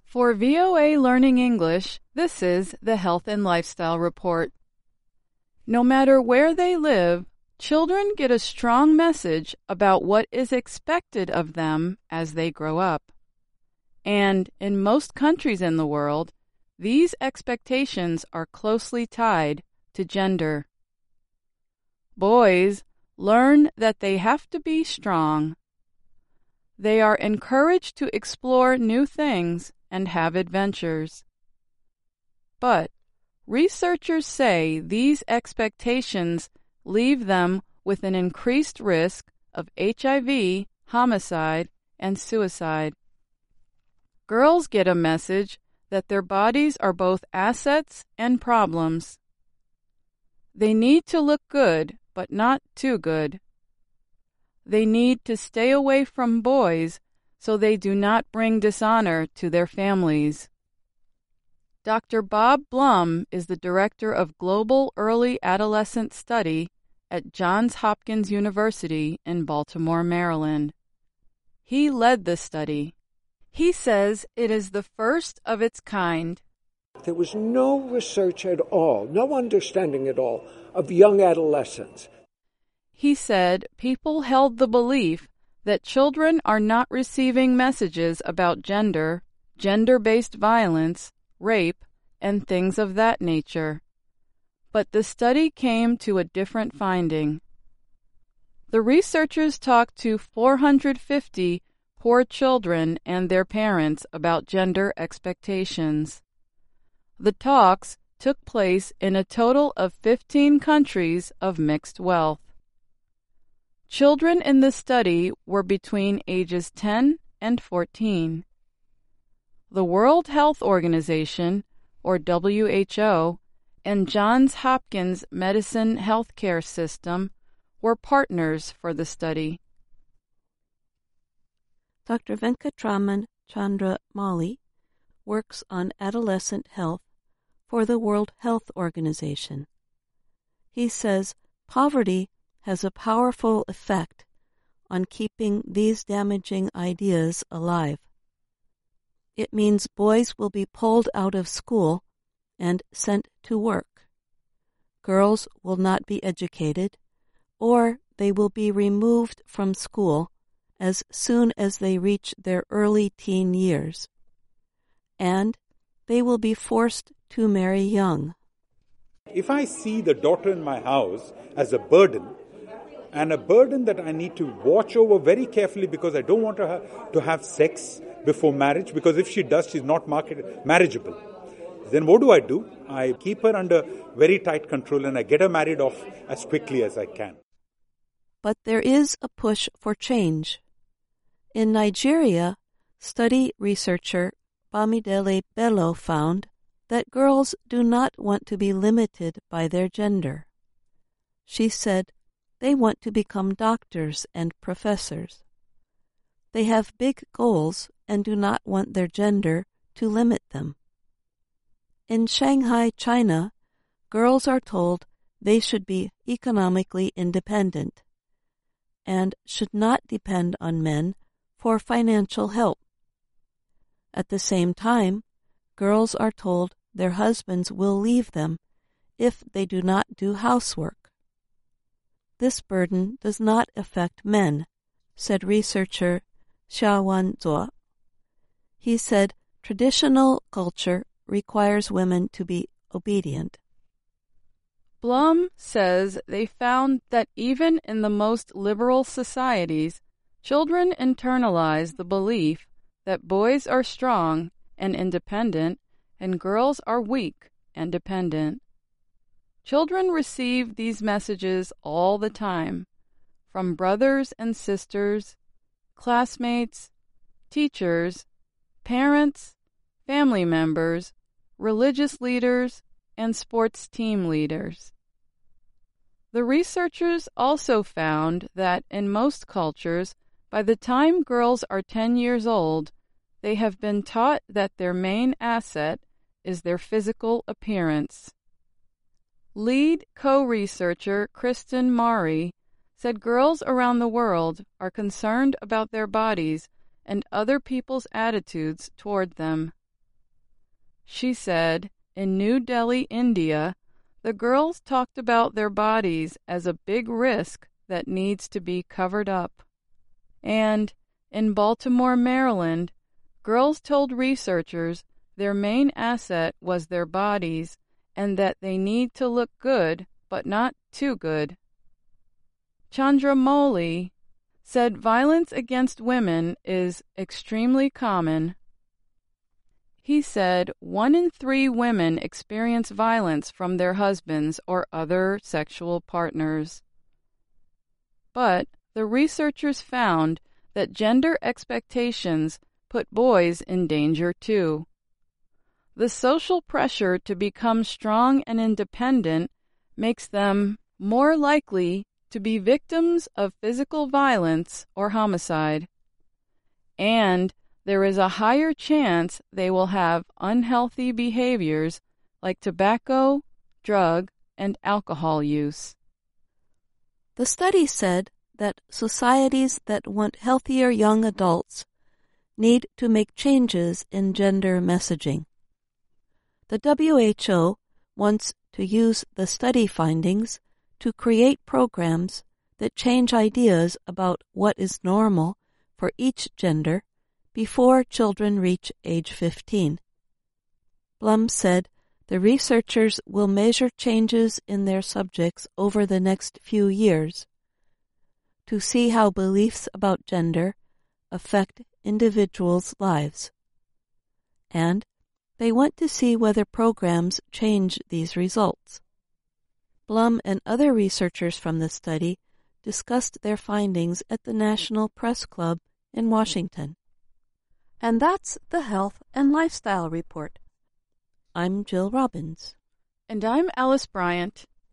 For VOA Learning English, this is the Health and Lifestyle Report. No matter where they live, children get a strong message about what is expected of them as they grow up. And in most countries in the world, these expectations are closely tied to gender. Boys learn that they have to be strong. They are encouraged to explore new things and have adventures. But researchers say these expectations leave them with an increased risk of HIV, homicide, and suicide. Girls get a message that their bodies are both assets and problems. They need to look good, but not too good. They need to stay away from boys so they do not bring dishonor to their families. Dr. Bob Blum is the Director of Global Early Adolescent Study at Johns Hopkins University in Baltimore, Maryland. He led the study. He says it is the first of its kind. There was no research at all, no understanding at all of young adolescents. He said people held the belief that children are not receiving messages about gender, gender-based violence, rape, and things of that nature. But the study came to a different finding. The researchers talked to 450 poor children and their parents about gender expectations. The talks took place in a total of 15 countries of mixed wealth. Children in the study were between ages 10 and 14. The World Health Organization, or WHO, and Johns Hopkins Medicine Healthcare System were partners for the study. Dr. Venkatraman Chandra Mali works on adolescent health for the World Health Organization. He says poverty has a powerful effect on keeping these damaging ideas alive. It means boys will be pulled out of school and sent to work. Girls will not be educated, or they will be removed from school as soon as they reach their early teen years. And they will be forced to marry young. If I see the daughter in my house as a burden, and a burden that I need to watch over very carefully because I don't want her to have sex before marriage, because if she does, she's not marriageable. Then what do? I keep her under very tight control and I get her married off as quickly as I can. But there is a push for change. In Nigeria, study researcher Bamidele Bello found that girls do not want to be limited by their gender. She said they want to become doctors and professors. They have big goals and do not want their gender to limit them. In Shanghai, China, girls are told they should be economically independent and should not depend on men for financial help. At the same time, girls are told their husbands will leave them if they do not do housework. This burden does not affect men, said researcher Xiaowan Zuo. He said traditional culture requires women to be obedient. Blum says they found that even in the most liberal societies, children internalize the belief that boys are strong and independent and girls are weak and dependent. Children receive these messages all the time, from brothers and sisters, classmates, teachers, parents, family members, religious leaders, and sports team leaders. The researchers also found that in most cultures, by the time girls are 10 years old, they have been taught that their main asset is their physical appearance. Lead co-researcher Kristen Mari said girls around the world are concerned about their bodies and other people's attitudes toward them. She said, in New Delhi, India, the girls talked about their bodies as a big risk that needs to be covered up. And in Baltimore, Maryland, girls told researchers their main asset was their bodies and that they need to look good, but not too good. Chandramouli said violence against women is extremely common. He said 1 in 3 women experience violence from their husbands or other sexual partners. But the researchers found that gender expectations put boys in danger too. The social pressure to become strong and independent makes them more likely to be victims of physical violence or homicide. And there is a higher chance they will have unhealthy behaviors like tobacco, drug, and alcohol use. The study said that societies that want healthier young adults need to make changes in gender messaging. The WHO wants to use the study findings to create programs that change ideas about what is normal for each gender before children reach age 15. Blum said the researchers will measure changes in their subjects over the next few years to see how beliefs about gender affect individuals' lives. And they want to see whether programs change these results. Blum and other researchers from the study discussed their findings at the National Press Club in Washington. And that's the Health and Lifestyle Report. I'm Jill Robbins. And I'm Alice Bryant.